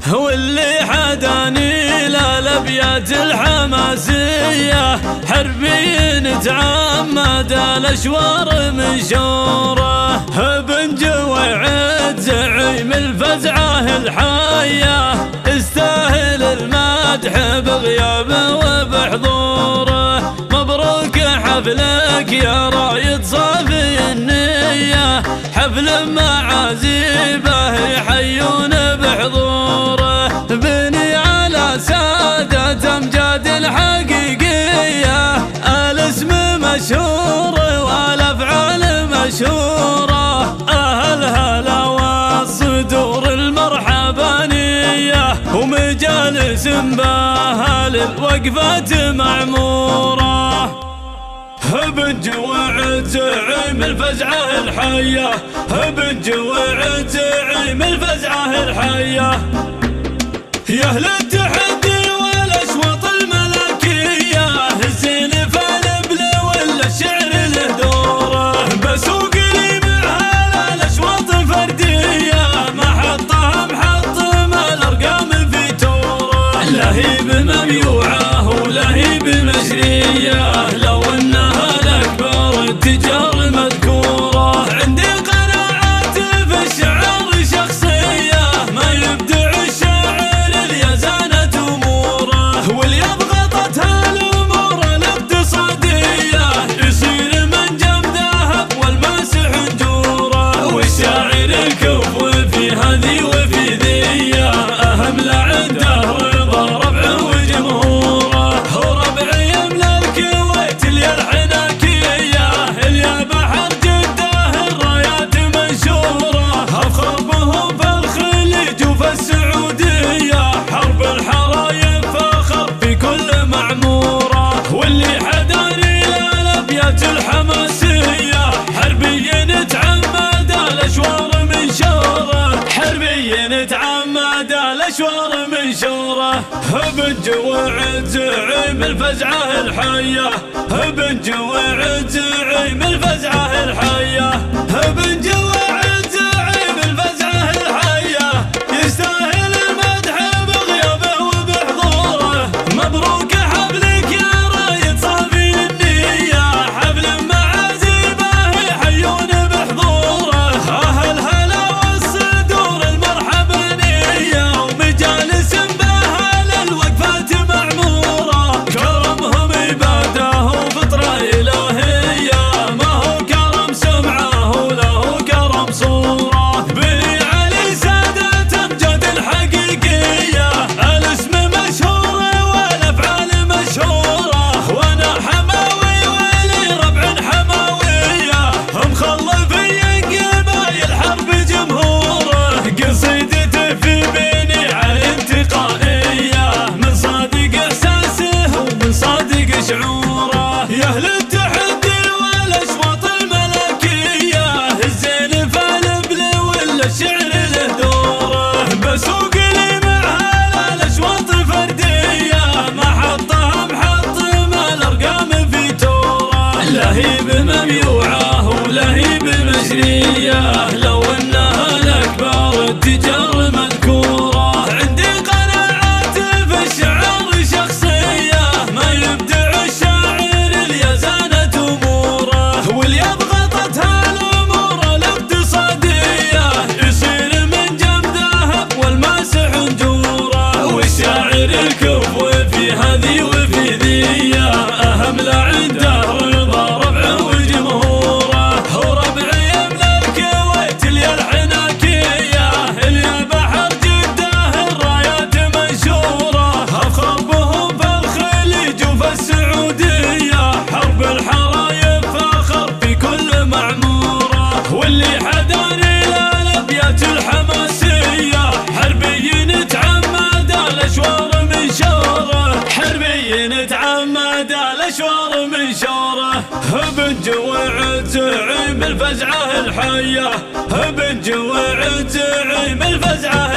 واللي حداني للأبيات الحماسية حربي نتعمد الأشوار منشورة. بن جويعد زعيم الفزعة الحية استاهل المدح بغيابه وبحضوره. مبروك حفلك يا رايد صافي النية، حفل معازيبه يحيون بحضوره. بني على سادة أمجاد الحقيقية، الاسم مشهور والأفعال مشهورة. أهل هلا والصدور المرحبانية، ومجالس بها للوقفات معمورة. بن جويعد زعيم الفزعة الحية، بن جويعد زعيم الفزعة الحية. يا أهل التحدي والأشواط الملكية، الزين فالبل ولا الشعر له دوره. بسوق لي معها الأشواط فردية، محطها محطم الأرقام في توره. لهيب مميوعة ولهيب مجرية، لو انها الاكبر التجار مذكوره. عندي قناعات في الشعر شخصيه، ما يبدع الشاعر اليزانة اموره. واللي يضغطتها الامور الاقتصاديه، يصير من جم ذهب والماسح نجوره. والشاعر الكفو في هذه وفي ذي، اهم لا عنده رضا ربعه وجمهوره. وربعي يملا الكويت اللي الحناكيه، اللي بحر جده الرايات منشوره. افخر بهم في الخليج وفي السعوديه، حرب الحرايب فخر في كل معموره. واللي حداني للابيات الحماسيه، حربي نتعمد الاشوار منشوره. حربي نتعمد الاشوار منشوره. بن جويعد زعيم الفزعة الحية، بن جويعد زعيم الفزعة الحية. بن جويعد زعيم الفزعة الحية، يستاهل المدح بغيابه وبحضوره. مبروك حفلك يا رايد صافي النية، حفل معازيبه يحيون بحضوره. أهل هلا والصدور المرحبانية، ومجالس بها للوقفات معمورة. كرمهم عباده وفطرة إلهية، ما هو كرم سمعه وله كرم صورة. بني علي سادة أمجاد الحقيقية، الاسم مشهور والأفعال مشهورة. وأنا حماوي ولي ربع حماوية، مخلفي قبايل حرب جمهوره. قصيدته في بني علي انتقائية، من صادق إحساسه ومن صادق شعوره. يا أهل التحدي والأشواط الملكية، الزين فالبل ولا الشعر له دوره. بسوق لي معها الأشواط فردية، محطها محطم الأرقام في توره. لهيب مميوعة ولهيب مجرية، لو انها الاكبر التجار مذكوره. عندي قناعات في الشعر شخصيه، ما يبدع الشاعر اليزانة اموره. واللي يضغطتها الامور الاقتصاديه، يصير من جم ذهب والماسح نجوره. والشاعر الكفو في هذه وفي ذي، اهم لا عنده رضا ربعه وجمهوره. وربعي يملا الكويت اللي الحناكيه، اللي بحر جده الرايات منشوره. افخر بهم في الخليج وفي السعوديه، حرب الحرايب فخر في كل معموره. واللي حداني للابيات الحماسيه، حربي نتعمد الاشوار منشوره. حربي نتعمد الاشوار منشوره. بن جويعد زعيم الفزعة الحية، بن جويعد زعيم الفزعة